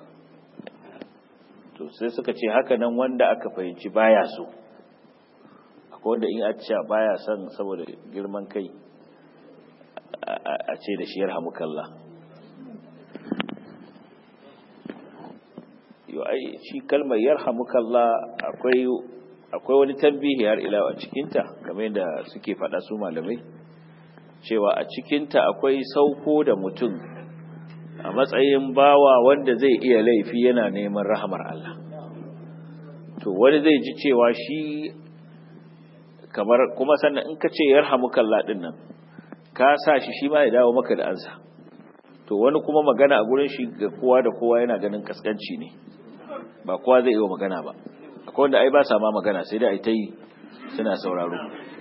To sai suka ce haka nan wanda aka fahimci baya so, akwai wanda in a cewa baya son saboda girman kai a ce da shi yarhamukallah. Ai shi kalmar yarhamukallah akwai wani tambihi har ila a cikinta, kamar yadda suke faɗa su malamai, cewa a cikinta akwai sauko da mutum a matsayin bawa wanda zai iya laifi yana neman rahamar Allah. To wani zai ji cewa shi kamar, kuma sannan in ka ce yarhamukallah din nan ka sa shi ma ya dawo maka da ansa. To wani kuma magana a gurin shi ga kowa da kowa yana ganin kaskanci ne, ba kowa zai yi wa magana ba. Akwai wanda ai ba sa ma magana, sai da ai ta yi suna sauraro,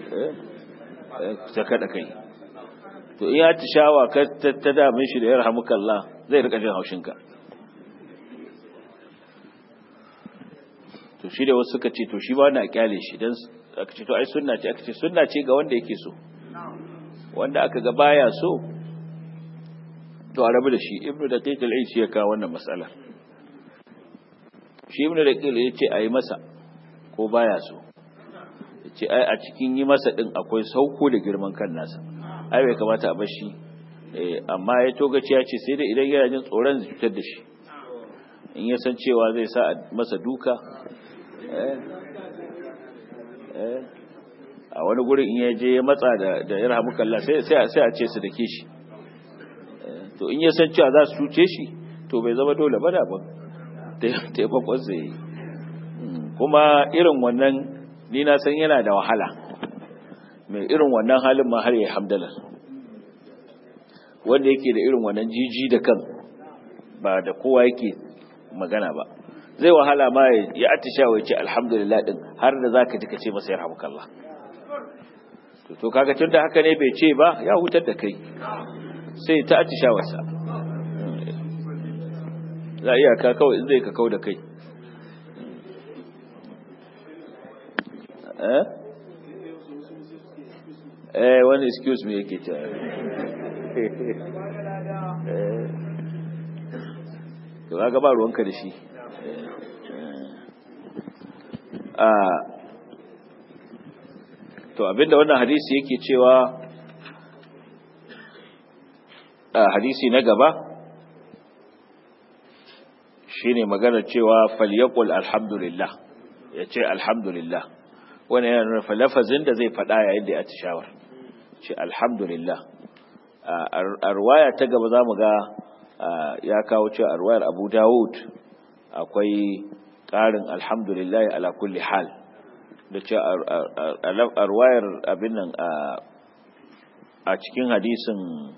ta kada kai. To in ya tishawa ka ta damin shi da yarhamukallah zai rika jin haushinka. To shi da wasu suka ce to shi ba na kyale shi, dan aka ce to ai sunna ce, aka ce sunna ce ga wanda yake so, wanda aka ga baya so to a rabu da shi. Ibnu Daqiq al-Eid shi ya kawo wannan matsala. Shi Ibnu Daqiq ya ce ayi masa ko baya so, ya ce ai a cikin yi masa din akwai sauko da girman kan nasa, ai bai kamata a bar shi. Amma ya togaci ya ce sai dai idan yana jin tsoron zai cutar da shi, in ya san cewa zai sa masa duka. A wani gurin in ya je ya matsa da yarhamukallah sai a ce su dake shi. To in ya san cewa za su cuce shi to bai zama dole ba da ban taimakon zai yi. Kuma irin wannan ni na san yana da wahala, mai irin wannan halin ma har ya hamdala, wanda yake da irin wannan jiji da kan ba da kowa yake magana ba, zai wahala ma ya atishawa ya ce alhamdulillah din har da zaka ji kace masa yarhamukallah. To kaga tunda haka ne bai ce ba, ya hutar da kai, sai ta atishawarsa. Za iya ka kawai in zai ka kau da kai. Wani excuse me yake ta. To kaga ba ruwanka da shi. To abinda wannan hadisi yake cewa, hadisi na gaba shine maganar cewa falyaqul alhamdulillah, yace alhamdulillah. Wannan yana nuna lafazin da zai faɗa yayin da ya tishawar, ce alhamdulillah. A riwaya ta gaba zamu ga ya kawo cewa a riwayar Abu Dawud akwai ƙarin alhamdulillah ala kulli hal, da ce a riwayar abin nan a cikin hadisin,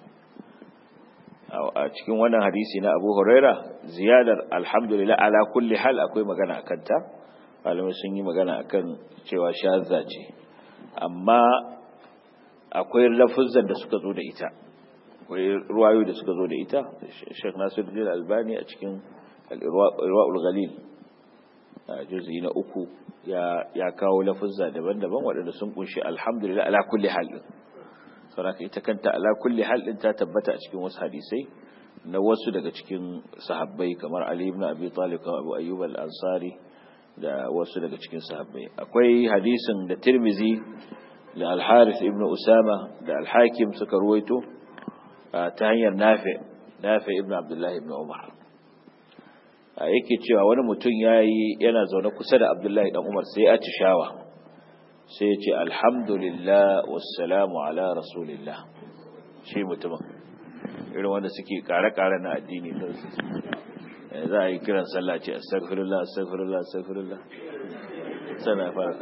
a cikin wannan hadisi na Abu Huraira, ziyadar alhamdulillah ala kulli hal akwai magana akan ta, malamai sun yi magana akan cewa shazza ce, amma akwai lafuzan da suka zo da ita, akwai ruwayoyi da suka zo da ita. Sheikh Nasiruddin Albani a cikin Irwaul Ghalil juz'i na 3 ya kawo lafuzza daban-daban waɗanda sun kunshi alhamdulillah ala kulli hal. Saboda ita kanta ala kulli hal din ta tabbata a cikin wasu hadisai na wasu daga cikin sahabbai kamar Ali ibn Abi Talib, Abu Ayyub al-Ansari da wasu daga cikin sahabbai. Akwai hadisin da Tirmizi da Al-Harith ibn Usama da Al-Hakim suka ruwaito ta hanyar Nafi ibn Abdullah ibn Umar. Yake cewa wani mutum yana zaune kusa da Abdullahi dan Umar sai ya tishawa, sai ya ce alhamdulillah wassalamu ala rasulillah. Shi mutumin irin wanda suke kare-kare na addini, za a yi kiran sallah ce astaghfirullah astaghfirullah astaghfirullah, sana fara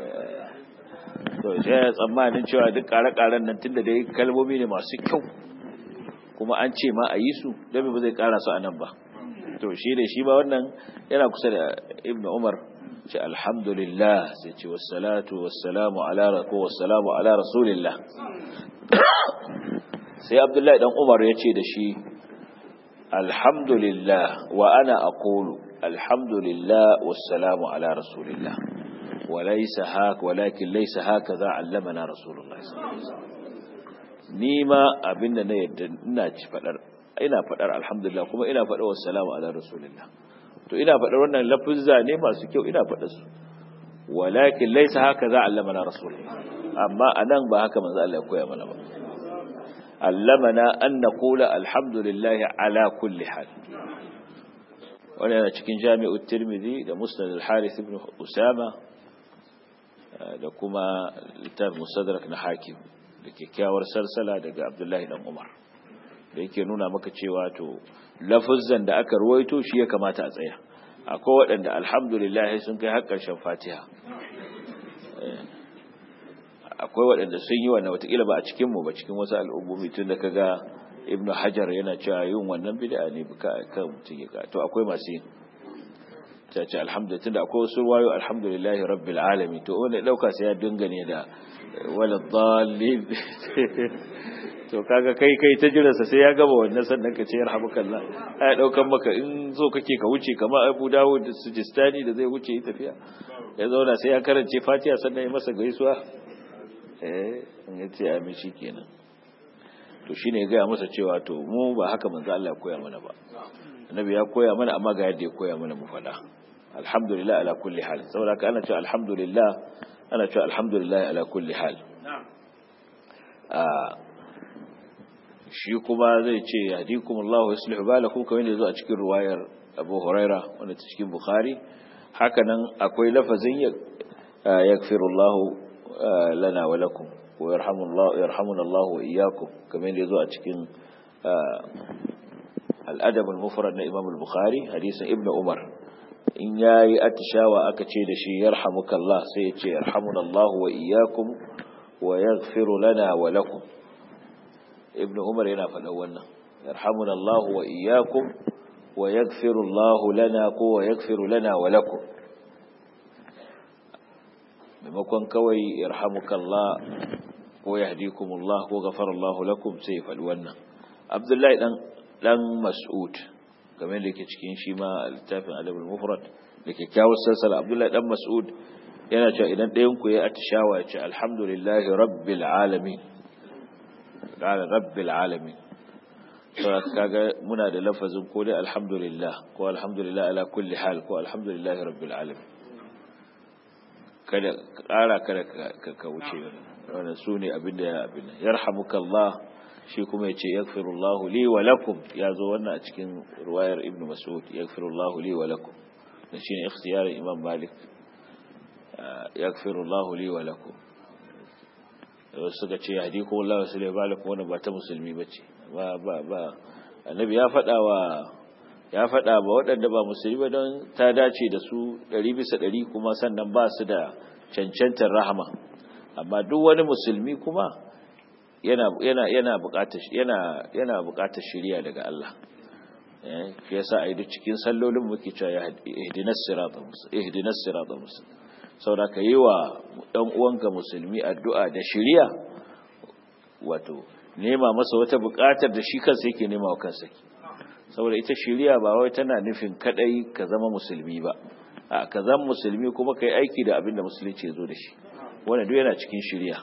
to shi ya tsammanin cewa duk kare-karen nan tunda dai kalmomi ne masu kyau kuma an ce ma a yi su, don ba zai kara su a nan ba. To shi ne shi ba wannan yana kusa da Ibn Umar, ce alhamdulillah sai ce wassalamu ala rasulillah, sai Abdullahi dan Umar ya ce da shi alhamdulillah wa ana aqulu alhamdulillah wassalamu ala rasulillah walakin laysa hakaza allamana rasulullah sallallahu alaihi wasallam ni ma abinda na yadda ina fadar alhamdulillah kuma ina fadar wassalamu ala rasulillah to ina fadar wannan lafuzza ne masu kyau ina fadar su walakin laysa hakaza allamana rasulullah amma anan ba haka manzo Allah ya koya mana ba allamana an naqula alhamdulillah ala kulli hal wannan cikin Jami'ut Tirmidhi da Musnad al-Harith ibn Usama da kuma littafin Mustadrak na Hakim da kyakkyawar salsala daga Abdullahi dan Umar da yake nuna maka cewa to lafuzzan da aka ruwaito shi ya kamata a tsaya akwai waɗanda alhamdulillah sun kai har ƙarshen Fatiha akwai waɗanda sun yi wannan watakila ba a cikin mu ba cikin wasu al'ummomi tun da kaga Ibn Hajar yana cewa yin wannan bid'a ne kan mutum ya to akwai masu yin ta ce alhamdulillah tunda akwai wasu ruwayo alhamdulillahi rabbil alamin to wanda dauka sai ya dingane da wala dallin to kaga kai ta jirarsa sai ya gaba wannan sannan ka ce yarhamukallah ai daukan maka in zo kake ka wuce kamar Abu Dawud da Sijistani da zai wuce yi tafiya ya zauna sai ya karance Fatiha sannan ya masa gaisuwa in yace amin shikenan to shine ya ga masa cewa to mu ba haka manzo Allah ya koya mana ba annabi ya koya mana amma ga yadda ya koya mana mu fada alhamdulillah ala kulli hal saboda ka ana cewa alhamdulillah ala kulli hal shi kuma zai ce yahdikumullahu yuslihu balakum kamar yadda zo a cikin riwayar Abu Huraira wanda ta cikin Bukhari haka nan akwai lafazin yaghfirullahu lana wa lakum wa yarhamunallahu wa iyyakum kamar yadda zo a cikin al-adab al-mufrad na Imam al-Bukhari hadisin Ibn Umar in yayi atishawa aka ce da shi yarhamukallah sai ya ce yarhamunallahu wa iyyakum wa yaghfiru lana wa lakum Ibn Umar yana faɗa wannan yarhamunallahu wa iyyakum wa yaghfiru Allahu lana ko wa yaghfiru lana wa lakum maimakon kawai yarhamukallah ko yahdikumullah ko ghafarallahu lakum sai faɗi wannan Abdullahi dan Mas'ud kamar da yake cikin shi ma littafin Adab al-Mufrad da kyakkyawar salsala Abdullahi dan Mas'ud yana cewa idan ɗayan ku ya atishawa ya ce alhamdulillahi rabbil alamin qala rabbil alamin to kaga muna da lafazin ko dai alhamdulillah ko alhamdulillah ala kulli hal ko alhamdulillahi rabbil alamin kada ka wuce wannan sune abinda yarhamukallah shi kuma yace yaghfirullahu li wa lakum yazo wannan a cikin riwayar Ibn Mas'ud yaghfirullahu li wa lakum da shine ikhtiyar Imam Malik yaghfirullahu li wa lakum suka ce yahdikumullahu wa sallallahu alaihi wa sallam ba ta musulmi bace ba annabi ya faɗa ba waɗanda ba musulmi ba don ta dace da su 100% kuma sannan ba su da cancantar rahama amma duk wani musulmi kuma yana buƙatar shiriya daga Allah shi yasa ai duk cikin sallolin muke cewa ihdinas siratal mustaqim saboda ka yi wa dan uwanka musulmi addu'a da shiriya wato nema masa wata buƙatar da shi kansa yake nema wa kansa saboda ita shiriya ba wai tana nufin kadai ka zama musulmi ba a ka zama musulmi kuma kai aiki da abin da musulunci ya zo da shi wannan duk yana cikin shiriya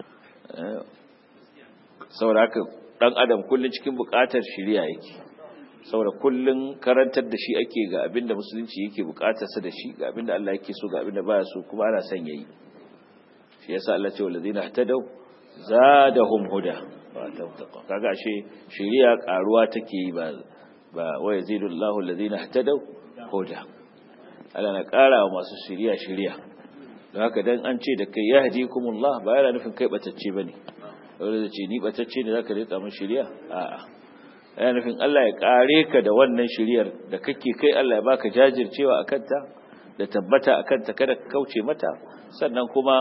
saboda haka dan adam kullun cikin buƙatar shiriya yake saboda kullun karantar da shi ake ga abin da musulunci yake buƙatar sa da shi ga abin da Allah yake so ga abin da baya so kuma ana son yayi shi yasa Allah ce walladina ihtadaw zadahum huda kaga ashe shiriya karuwa take yi ba wa yazidullahu alladhina ihtadaw huda Allah na kara wa masu shiriya don haka dan an ce da kai yahdikumullah ba yana nufin kai batacce bane wanda ce ni batacce ne zaka rika mun shiriya a'a yana nufin Allah ya kare ka da wannan shiriyar da kake kai Allah ya baka jajircewa akan ta da tabbata akan ta kada ka kauce mata sannan kuma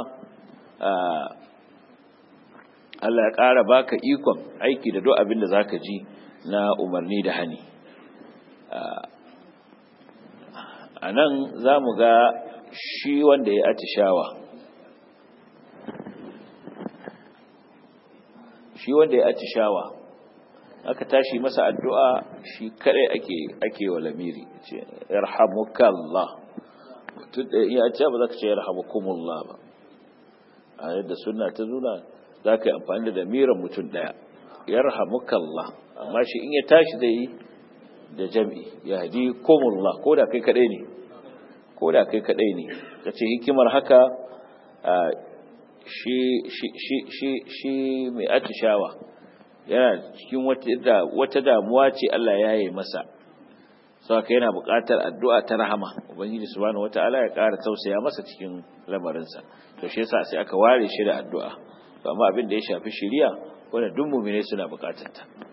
Allah ya ƙara baka ikon aiki da duk abin da zaka ji na umarni da hani a nan za mu ga shi wanda ya atishawa aka tashi masa addu'a shi kadai ake wa lamiri ce yarhamukallah mutum da iya ce ba za ka ce yarhamukumullah ba a yadda sunna ta nuna za ka yi amfani da lamirin mutum daya yarhamukallah amma shi in ya tashi zai yi da jam'i yahdi kumullah ko da kai kadai ne kace hikimar haka shi mai atishawa yana cikin wata damuwa ce Allah ya yi masa saka yana buƙatar addu'a ta rahama ubangiji subhanahu wataala ya ƙara tausaya masa cikin lamarinsa to shi yasa sai aka ware shi da addu'a to amma abin da ya shafi shiriya wanda duk mu'mini suna buƙatar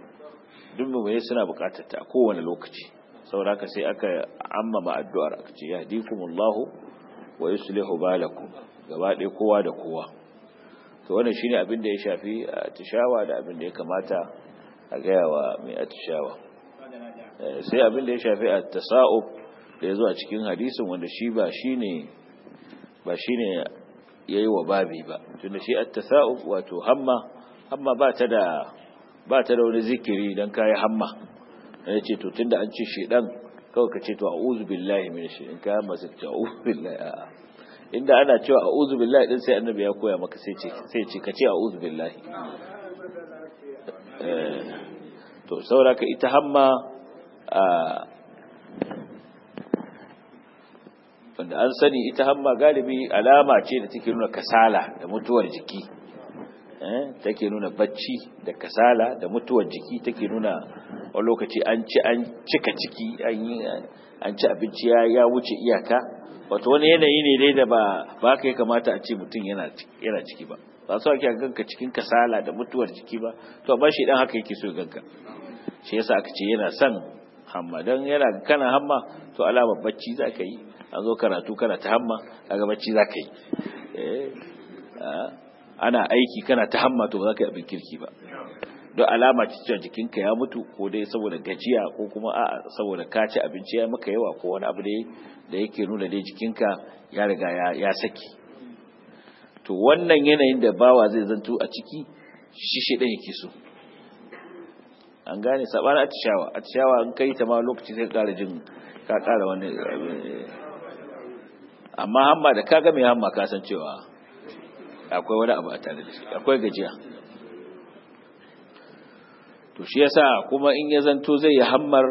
ta a kowane lokaci saboda haka sai aka ammama addu'ar aka ce yahdikumullahu wa yuslihu balakum gaba ɗaya kowa da kowa to wannan shine abin da ya shafi atishawa da abin da ya kamata a gaya wa mai atishawa sai abin da ya shafi at-tasa'ub da yazo a cikin hadisin wanda shi ba shine yayi wa babi ba tunda shi at-tasa'ub wato hamma ba ta da wani zikiri dan kai hamma yace to tunda an ce shedan kawai ka ce to a'udhu billahi minash shaitan ka hamma sai ce a'udhu billahi inda ana cewa a'udhu billahi din sai annabi ya koya maka sai ce ka ce a'udhu billahi to sauraka ita hamma wanda an sani ita hamma galibi alama ce da take nuna kasala da mutuwar jiki take nuna bacci da kasala da mutuwar jiki take nuna wani lokaci an cika ciki an ci abinci ya wuce iyaka wato wani yanayi ne dai da ba ka yi kamata a ce mutum yana ciki ba su ake ganka cikin kasala da mutuwar jiki ba to ba shi dan haka yake so ganka shi yasa aka ce yana son hamma dan yana kana hamma to alamar bacci za ka yi an zo karatu kana ta hamma kaga bacci za ka yi ana aiki kana ta hamma to ba za ka yi abin kirki ba don alama ce cewa jikinka ya mutu ko dai saboda gajiya ko kuma a'a saboda ka ci abinci ya maka yawa ko wani abu da yake nuna dai jikinka ya riga ya saki to wannan yanayin da bawa zai zanto a ciki shi shedan yake so an gane sabana atishawa an kai ta ma lokaci sai ka ƙara wani amma hamma da kaga mai hamma ka san cewa akwai wani abu a tare da shi akwai gajiya to shi yasa kuma in ya zanto zai yi hammar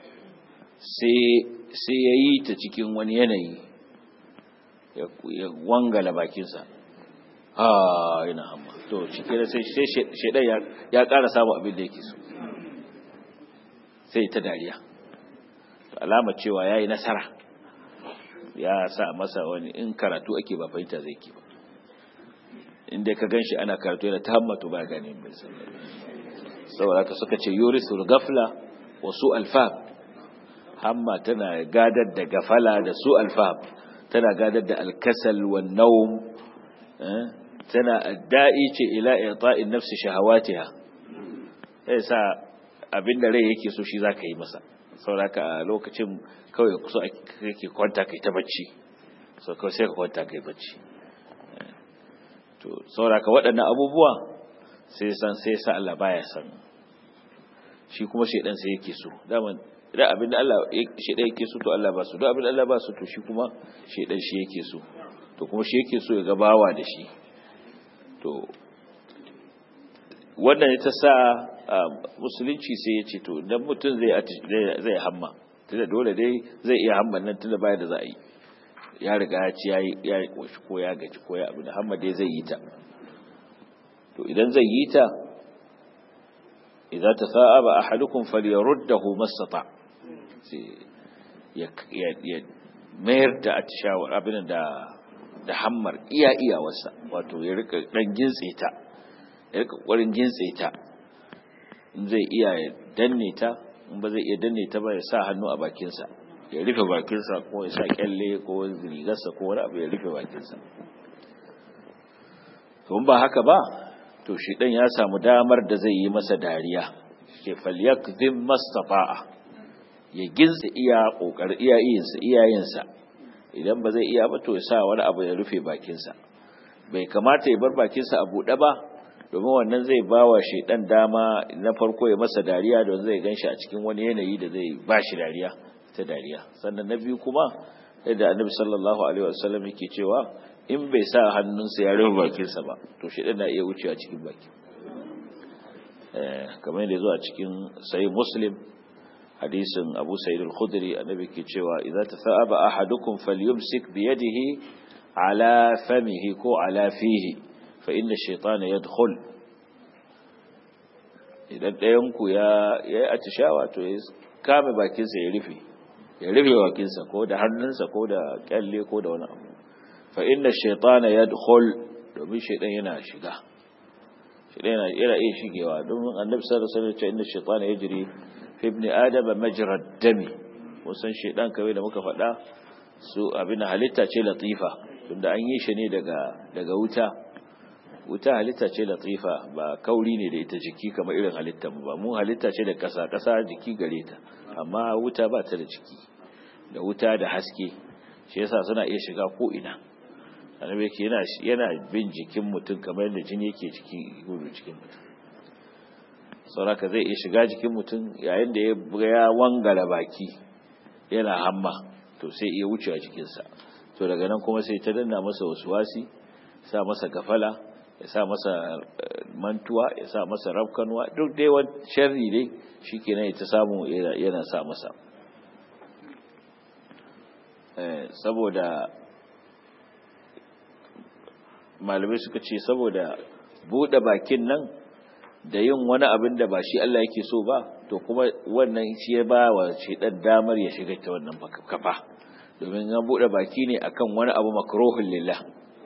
sai ya yi ta cikin wani yanayi ya wangala bakinsa yana hamma to shi kira sai shaidan ya ƙara samu abin da yake so sai ta dariya alama cewa ya yi nasara ya sa masa wani in karatu ake ba fahimta zai ke ba inda ka gan shi ana karatu yana ta hammatu ba gane mai saboda ka suka ce yurisul gafla wa su alfaham hamma tana gadar da gafala da su alfaham tana gadar da alkasal wa naum tana adda'i ce ila i'ta'in nafsi shahawatiha sai sa abinda rai yake so shi zaka yi masa saboda ka lokacin kawai so kake kwanta kai ta bacci so kawai sai ka kwanta kai bacci to saboda ka waɗannan abubuwa sai sa Allah baya san shi kuma shedan sai yake so daman idan abinda Allah shedan yake so to Allah ba su don abinda Allah ba su to shi kuma shedan shi yake so to kuma shi yake so ya ga bawa da shi to wannan ita sa musulunci sai ya ce to dan mutum zai hamma tunda dole dai zai iya hamman nan tunda baya da za a yi ya riga ya ci ya koshi ko ya gaji ko ya abin hamma dai zai yi ta to idan zai yi ta idza tasa'aba ahadukum falyaruddahu mastata ya mayar da atishawar abin da hammar iyawarsa wato ya rika dan gintse ta ya rika ƙwarin gintse ta in zai iya ya danne ta in ba zai iya danne ta ba ya sa hannu a bakinsa ya rufe bakinsa ko ya sa kyalle ko rigarsa ko wani abu ya rufe bakinsa to ba haka ba to shi dan ya samu damar da zai yi masa dariya ke falyakzim mastata'a ya gintse iyayensa idan ba zai iya ba to ya sa wani abu ya rufe bakinsa bai kamata ya bar bakinsa a buɗe ba domin wannan zai bawa shaidan dama na farko ya masa dariya don zai ganshi a cikin wani yanayi da zai bashi dariya ta dariya. Sannan na biyu kuma yadda annabi sallallahu alaihi wasallam yake cewa in bai sa hannunsa ya rufe bakinsa ba to shaidan na iya wucewa cikin baki, kamar yadda zuwa cikin sahih Muslim hadisin Abu Sa'id al-Khudri annabi ke cewa idza tasaba ahadukum falyumsik bi yadihi ala famihi ko ala fihi fa inna ash-shaytana yadkhul. idan ɗayan ku ya yi atishawa to ya kame bakinsa ya rufe bakinsa ko da hannunsa ko da kyalle ko da wani abu. fa inna ash-shaytana yadkhul, domin shaytan yana shiga, shaytan yana iya shigewa. domin annabi sallallahu alaihi wasallam ya ce inna ash-shaytana yajri fi ibn adam majra ad-dami. musan shaytan kawai da muka faɗa su abin halitta ce latifa, tunda an yi shi ne daga wuta halitta ce latifa, ba kauri ne da ita jiki kamar irin halittar mu ba. mu halitta ce da ƙasa jiki gare ta, amma wuta ba ta da jiki. da wuta da haske, shi yasa suna iya shiga ko ina. annabi yake yana bin jikin mutum kamar yadda jini yake gudu cikin mutum. sauraka zai iya shiga jikin mutum yayin da ya wangala baki yana hamma, to sai iya wucewa jikinsa. to daga nan kuma sai ta danna masa wasuwasi, sa masa gafala, ya sa masa mantuwa, ya sa masa rafkanwa, duk dai wani sharri dai shikenan ya ta samu yana sa masa. saboda malamai suka ce saboda bude bakin nan da yin wani abin da ba shi Allah yake so ba, to kuma wannan shi ya ba wa shedan damar ya shiga ta wannan kafa, domin an bude baki ne akan wani abu makruhun lillah.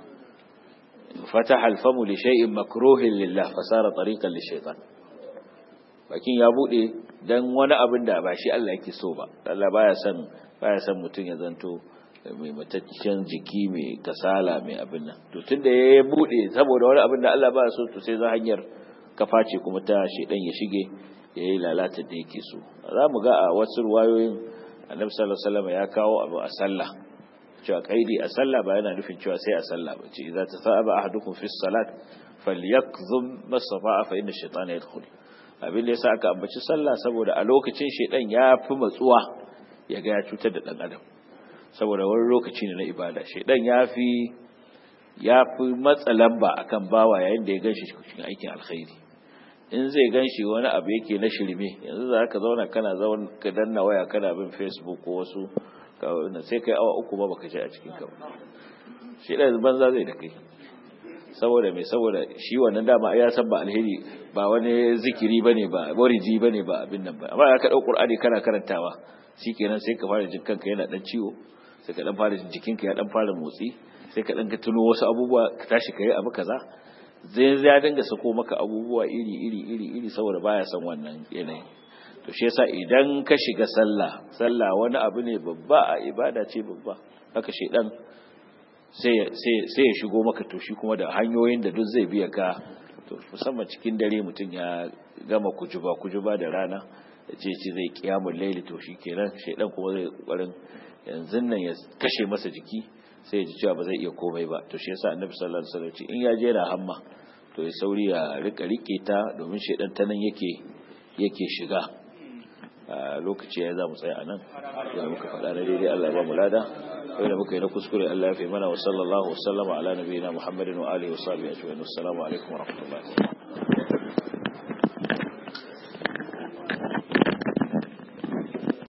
fataha alfamu li shay'in makruhin lillah fasara tariqan lishaytan. bakin ya bude dan wani abin da ba shi Allah yake so ba. Allah baya san mutum ya zanto mai mataccen jiki, mai kasala, mai abin nan. to tunda ya bude saboda wani abin da Allah baya so, to sai za hanyar kafa ce kuma ta shedan ya shige yayi lalata da yake so. za mu ga a wasu ruwayoyin Annabi sallallahu alaihi wasallam ya kawo abu a sallah, cewa kaidi a sallah ba yana nufin cewa sai a sallah ba. ce idza tasaba ahadukum fi salat falyakzum masafa fa inna ash-shaytana yadkhul. abin da yasa aka ambaci sallah saboda a lokacin shedan ya fi matsuwa ya ga ya cutar da dan adam, saboda wani lokaci ne na ibada. shedan ya fi matsa lamba akan bawa yayin da ya ganshi cikin aikin alkhairi. in zai ganshi wani abu yake na shirme, yanzu za ka zauna ka danna waya kana bin Facebook ko wasu, sai kai awa 3 ba baka ji a cikin ka ba. shedan banza zai da kai, saboda shi wannan dama ya san ba alheri, ba wani zikiri bane, ba wariji bane, ba abin nan ba. amma ka dau Qur'ani kana karantawa, shikenan sai ka fara jin kanka yana dan ciwo, sai ka dan fara jin jikinka ya dan fara motsi, sai ka dan ka tuno wasu abubuwa, ka tashi kai abu kaza. zai dinga sako maka abubuwa iri saboda baya san wannan yanayin. to shi yasa idan ka shiga sallah wani abu ne babba, a ibada ce babba, haka shedan sai ya shigo maka. to shi kuma da hanyoyin da duk zai biya ka, to musamman cikin dare mutum ya gama kujuba da rana ya ce zai kiyamul laili, to shi kenan shedan kuma zai kokarin yanzu nan ya kashe masa jiki, sai ya ji cewa ba zai iya komai ba. to shi yasa Annabi sallallahu alaihi wasallam ce in ya je na hamma to ya sauri ya rike ta, domin shedan ta nan yake shiga. lokaci ya za mu tsaya anan, da muka faɗa na daidai Allah ya ba mu lada, wanda muka yi na kuskure Allah ya fi mana. wa sallallahu wasallama ala nabiyina Muhammadin wa alihi wa sahbihi ajma'in. assalamu alaikum wa rahmatullahi.